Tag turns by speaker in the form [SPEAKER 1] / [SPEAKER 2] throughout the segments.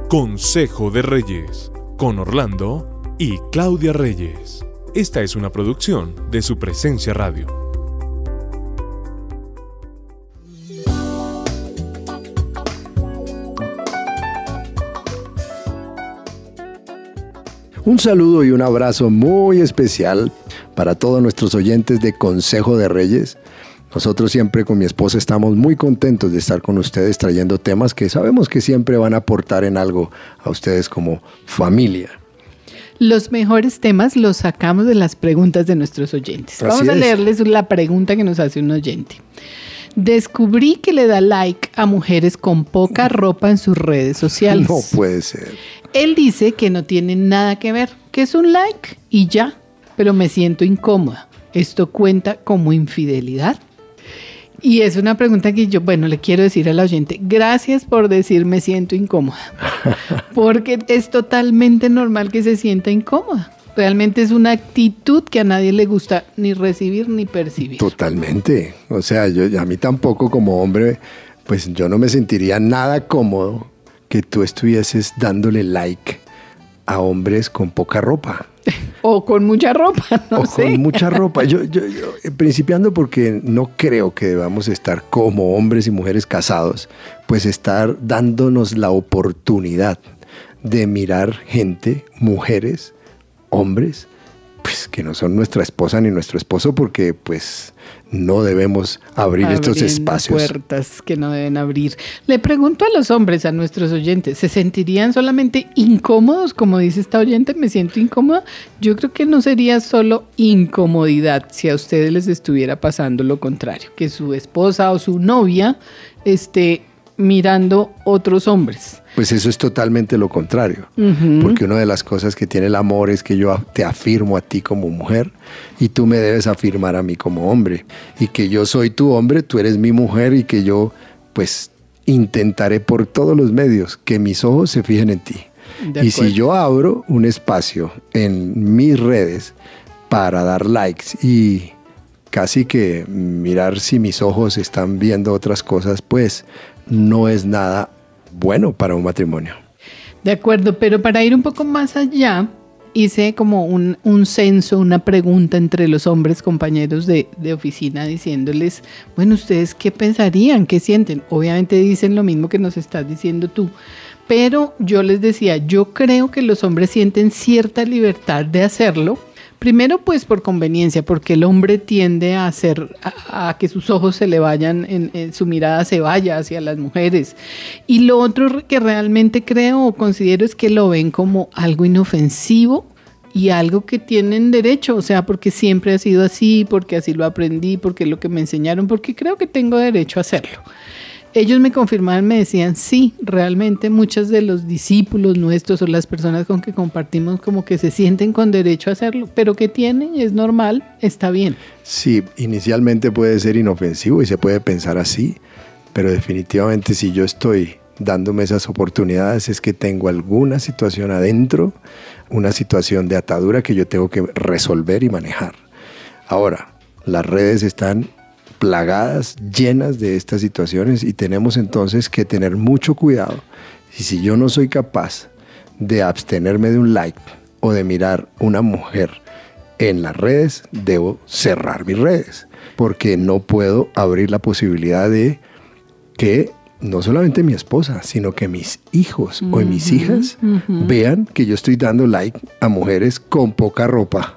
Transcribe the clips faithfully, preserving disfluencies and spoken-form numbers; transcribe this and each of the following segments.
[SPEAKER 1] Consejo de Reyes, con Orlando y Claudia Reyes. Esta es una producción de Su Presencia Radio.
[SPEAKER 2] Un saludo y un abrazo muy especial para todos nuestros oyentes de Consejo de Reyes. Nosotros siempre con mi esposa estamos muy contentos de estar con ustedes trayendo temas que sabemos que siempre van a aportar en algo a ustedes como familia.
[SPEAKER 3] Los mejores temas los sacamos de las preguntas de nuestros oyentes. Vamos a leerles la pregunta que nos hace un oyente. Descubrí que le da like a mujeres con poca ropa en sus redes sociales.
[SPEAKER 2] No puede ser.
[SPEAKER 3] Él dice que no tiene nada que ver, que es un like y ya, pero me siento incómoda. ¿Esto cuenta como infidelidad? Y es una pregunta que yo, bueno, le quiero decir al oyente, gracias por decir me siento incómoda, porque es totalmente normal que se sienta incómoda. Realmente es una actitud que a nadie le gusta ni recibir ni percibir.
[SPEAKER 2] Totalmente. O sea, yo, a mí tampoco como hombre, pues yo no me sentiría nada cómodo que tú estuvieses dándole like a hombres con poca ropa.
[SPEAKER 3] O con mucha ropa, no
[SPEAKER 2] o
[SPEAKER 3] sé.
[SPEAKER 2] con mucha ropa. Yo, yo, yo, principiando porque no creo que debamos estar como hombres y mujeres casados, pues estar dándonos la oportunidad de mirar gente, mujeres, hombres, pues que no son nuestra esposa ni nuestro esposo, porque pues no debemos abrir
[SPEAKER 3] Abriendo
[SPEAKER 2] estos espacios.
[SPEAKER 3] Puertas que no deben abrir. Le pregunto a los hombres, a nuestros oyentes, ¿se sentirían solamente incómodos? Como dice esta oyente, me siento incómoda. Yo creo que no sería solo incomodidad si a ustedes les estuviera pasando lo contrario, que su esposa o su novia esté mirando otros hombres.
[SPEAKER 2] Pues eso es totalmente lo contrario, uh-huh. Porque una de las cosas que tiene el amor es que yo te afirmo a ti como mujer y tú me debes afirmar a mí como hombre, y que yo soy tu hombre, tú eres mi mujer, y que yo pues intentaré por todos los medios que mis ojos se fijen en ti. Y si yo abro un espacio en mis redes para dar likes y casi que mirar si mis ojos están viendo otras cosas, pues no es nada bueno para un matrimonio.
[SPEAKER 3] De acuerdo, pero para ir un poco más allá, hice como un, un censo, una pregunta entre los hombres compañeros de, de oficina, diciéndoles, bueno, ¿ustedes qué pensarían? ¿Qué sienten? Obviamente dicen lo mismo que nos estás diciendo tú, pero yo les decía, yo creo que los hombres sienten cierta libertad de hacerlo. Primero, pues por conveniencia, porque el hombre tiende a hacer, a, a que sus ojos se le vayan, en, en, su mirada se vaya hacia las mujeres. Y lo otro que realmente creo o considero es que lo ven como algo inofensivo y algo que tienen derecho, o sea, porque siempre ha sido así, porque así lo aprendí, porque es lo que me enseñaron, porque creo que tengo derecho a hacerlo. Ellos me confirmaban, me decían, sí, realmente muchos de los discípulos nuestros o las personas con que compartimos como que se sienten con derecho a hacerlo, pero ¿qué tienen? Es normal, está bien.
[SPEAKER 2] Sí, inicialmente puede ser inofensivo y se puede pensar así, pero definitivamente si yo estoy dándome esas oportunidades es que tengo alguna situación adentro, una situación de atadura que yo tengo que resolver y manejar. Ahora, las redes están plagadas, llenas de estas situaciones, y tenemos entonces que tener mucho cuidado. Y si yo no soy capaz de abstenerme de un like o de mirar una mujer en las redes, debo cerrar mis redes, porque no puedo abrir la posibilidad de que no solamente mi esposa, sino que mis hijos uh-huh, o mis hijas uh-huh. vean que yo estoy dando like a mujeres con poca ropa.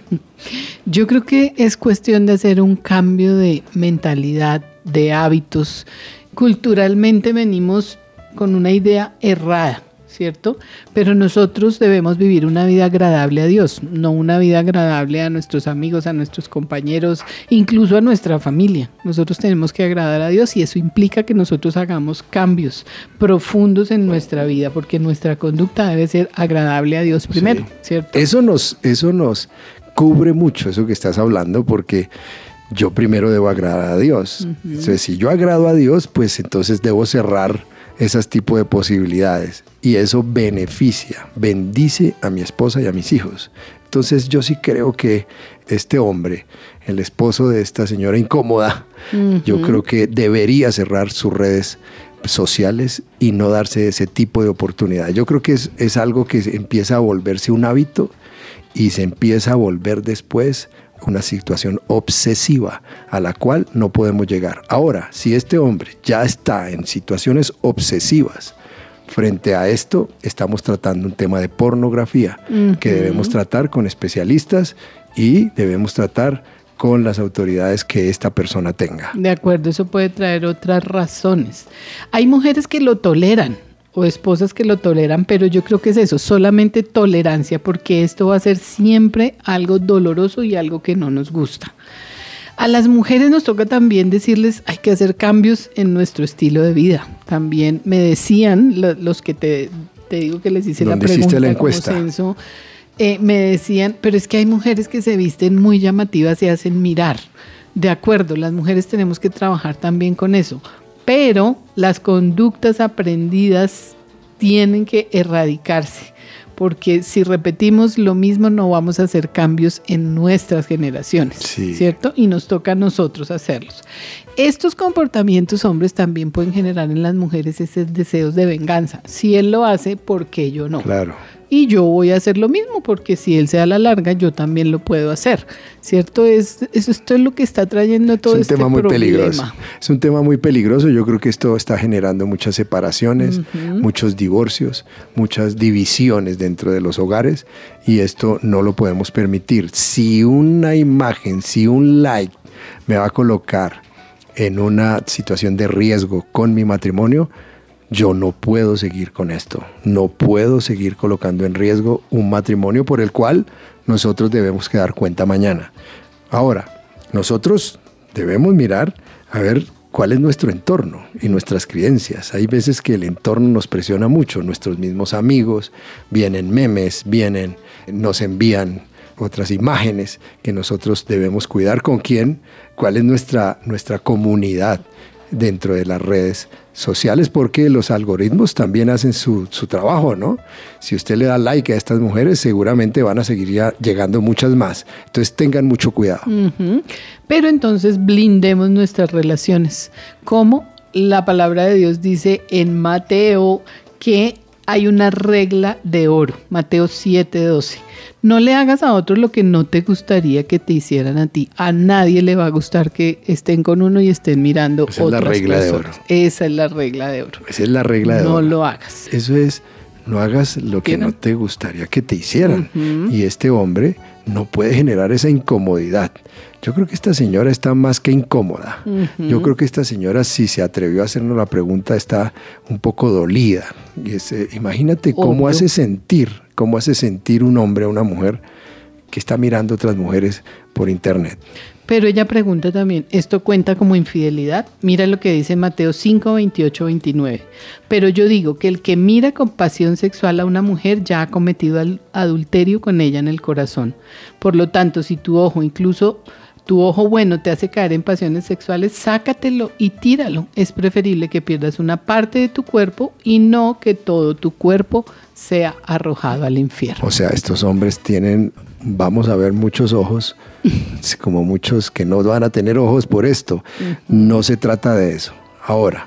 [SPEAKER 3] Yo creo que es cuestión de hacer un cambio de mentalidad, de hábitos. Culturalmente venimos con una idea errada, ¿cierto? Pero nosotros debemos vivir una vida agradable a Dios, no una vida agradable a nuestros amigos, a nuestros compañeros, incluso a nuestra familia. Nosotros tenemos que agradar a Dios, y eso implica que nosotros hagamos cambios profundos en nuestra vida, porque nuestra conducta debe ser agradable a Dios primero, sí. ¿Cierto?
[SPEAKER 2] Eso nos, eso nos cubre mucho, eso que estás hablando, porque yo primero debo agradar a Dios. Uh-huh. Entonces, si yo agrado a Dios, pues entonces debo cerrar esos tipos de posibilidades, y eso beneficia, bendice a mi esposa y a mis hijos. Entonces yo sí creo que este hombre, el esposo de esta señora incómoda, uh-huh. yo creo que debería cerrar sus redes sociales y no darse ese tipo de oportunidad. Yo creo que es, es algo que empieza a volverse un hábito y se empieza a volver después una situación obsesiva a la cual no podemos llegar. Ahora, si este hombre ya está en situaciones obsesivas, frente a esto estamos tratando un tema de pornografía uh-huh. que debemos tratar con especialistas y debemos tratar con las autoridades que esta persona tenga.
[SPEAKER 3] De acuerdo, eso puede traer otras razones. Hay mujeres que lo toleran o esposas que lo toleran, pero yo creo que es eso, solamente tolerancia, porque esto va a ser siempre algo doloroso y algo que no nos gusta. A las mujeres nos toca también decirles, hay que hacer cambios en nuestro estilo de vida. También me decían los que te, te digo que les hice la pregunta,
[SPEAKER 2] hiciste la encuesta?
[SPEAKER 3] Como censo, Eh, me decían, pero es que hay mujeres que se visten muy llamativas y hacen mirar. De acuerdo, las mujeres tenemos que trabajar también con eso, pero las conductas aprendidas tienen que erradicarse, porque si repetimos lo mismo no vamos a hacer cambios en nuestras generaciones, sí. ¿cierto? Y nos toca a nosotros hacerlos. Estos comportamientos, hombres, también pueden generar en las mujeres esos deseos de venganza. Si él lo hace, ¿por qué yo no?
[SPEAKER 2] Claro.
[SPEAKER 3] Y yo voy a hacer lo mismo, porque si él se da la larga, yo también lo puedo hacer, ¿cierto? Es, eso, esto es lo que está trayendo todo este problema. Es un tema muy peligroso.
[SPEAKER 2] Es un tema muy peligroso. Yo creo que esto está generando muchas separaciones, uh-huh. muchos divorcios, muchas divisiones dentro de los hogares, y esto no lo podemos permitir. Si una imagen, si un like me va a colocar en una situación de riesgo con mi matrimonio, yo no puedo seguir con esto, no puedo seguir colocando en riesgo un matrimonio por el cual nosotros debemos que dar cuenta mañana. Ahora, nosotros debemos mirar a ver cuál es nuestro entorno y nuestras creencias. Hay veces que el entorno nos presiona mucho, nuestros mismos amigos, vienen memes, vienen, nos envían otras imágenes que nosotros debemos cuidar con quién, cuál es nuestra, nuestra comunidad dentro de las redes sociales, porque los algoritmos también hacen su, su trabajo, ¿no? Si usted le da like a estas mujeres, seguramente van a seguir ya llegando muchas más. Entonces tengan mucho cuidado.
[SPEAKER 3] Uh-huh. Pero entonces blindemos nuestras relaciones. Como la palabra de Dios dice en Mateo que hay una regla de oro, Mateo siete doce. No le hagas a otros lo que no te gustaría que te hicieran a ti. A nadie le va a gustar que estén con uno y estén mirando
[SPEAKER 2] Esa
[SPEAKER 3] otras
[SPEAKER 2] es la regla
[SPEAKER 3] personas.
[SPEAKER 2] de oro.
[SPEAKER 3] Esa es la regla de oro.
[SPEAKER 2] Esa es la regla de
[SPEAKER 3] no
[SPEAKER 2] oro.
[SPEAKER 3] No lo hagas.
[SPEAKER 2] Eso es, no hagas lo que no te gustaría que te hicieran. Uh-huh. Y este hombre no puede generar esa incomodidad. Yo creo que esta señora está más que incómoda. Uh-huh. Yo creo que esta señora, si se atrevió a hacernos la pregunta, está un poco dolida. Y es, eh, imagínate Obvio. cómo hace sentir, cómo hace sentir un hombre a una mujer que está mirando a otras mujeres por internet.
[SPEAKER 3] Pero ella pregunta también, ¿esto cuenta como infidelidad? Mira lo que dice Mateo cinco, veintiocho, veintinueve. Pero yo digo que el que mira con pasión sexual a una mujer ya ha cometido adulterio con ella en el corazón. Por lo tanto, si tu ojo, incluso tu ojo bueno, te hace caer en pasiones sexuales, sácatelo y tíralo. Es preferible que pierdas una parte de tu cuerpo y no que todo tu cuerpo sea arrojado al infierno.
[SPEAKER 2] O sea, estos hombres tienen, vamos a ver muchos ojos, como muchos que no van a tener ojos por esto. Uh-huh. No se trata de eso. Ahora,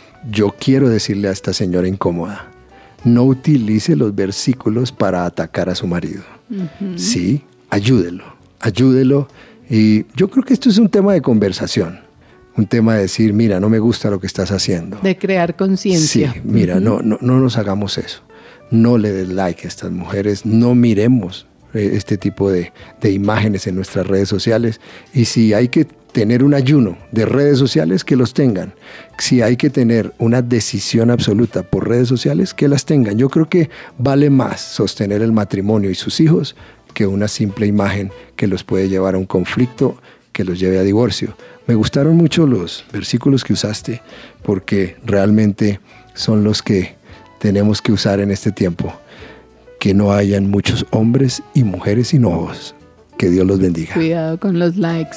[SPEAKER 2] yo quiero decirle a esta señora incómoda, no utilice los versículos para atacar a su marido. Uh-huh. Sí, ayúdelo, ayúdelo. Y yo creo que esto es un tema de conversación, un tema de decir, mira, no me gusta lo que estás haciendo.
[SPEAKER 3] De crear conciencia.
[SPEAKER 2] Sí, mira, uh-huh. no, no, no nos hagamos eso. No le des like a estas mujeres, no miremos este tipo de, de imágenes en nuestras redes sociales. Y si hay que tener un ayuno de redes sociales, que los tengan. Si hay que tener una decisión absoluta por redes sociales, que las tengan. Yo creo que vale más sostener el matrimonio y sus hijos que una simple imagen que los puede llevar a un conflicto, que los lleve a divorcio. Me gustaron mucho los versículos que usaste, porque realmente son los que tenemos que usar en este tiempo. Que no hayan muchos hombres y mujeres sin ojos. Que Dios los bendiga.
[SPEAKER 3] Cuidado con los likes.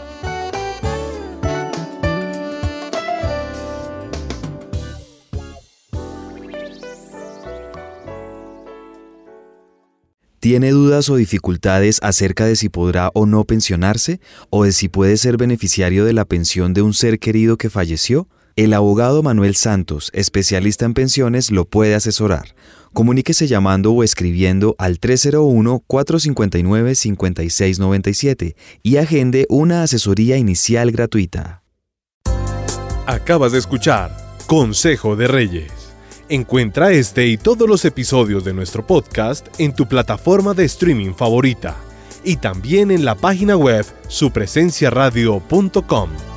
[SPEAKER 4] ¿Tiene dudas o dificultades acerca de si podrá o no pensionarse? ¿O de si puede ser beneficiario de la pensión de un ser querido que falleció? El abogado Manuel Santos, especialista en pensiones, lo puede asesorar. Comuníquese llamando o escribiendo al tres cero uno, cuatro cinco nueve, cinco seis nueve siete y agende una asesoría inicial gratuita.
[SPEAKER 1] Acabas de escuchar Consejo de Reyes. Encuentra este y todos los episodios de nuestro podcast en tu plataforma de streaming favorita y también en la página web su presencia radio punto com.